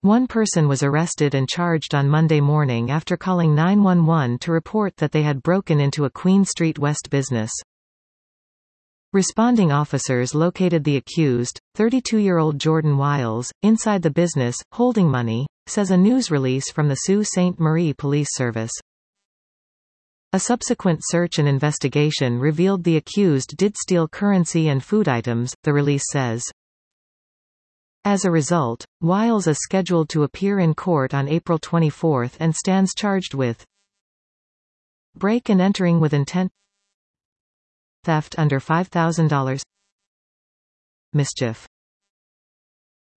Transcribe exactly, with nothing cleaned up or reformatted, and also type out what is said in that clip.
One person was arrested and charged on Monday morning after calling nine one one to report that they had broken into a Queen Street West business. Responding officers located the accused, thirty-two-year-old Jordan Wiles, inside the business, holding money, says a news release from the Sault Ste. Marie Police Service. A subsequent search and investigation revealed the accused did steal currency and food items, the release says. As a result, Wiles is scheduled to appear in court on April twenty-fourth and stands charged with break and entering with intent, theft under five thousand dollars, mischief.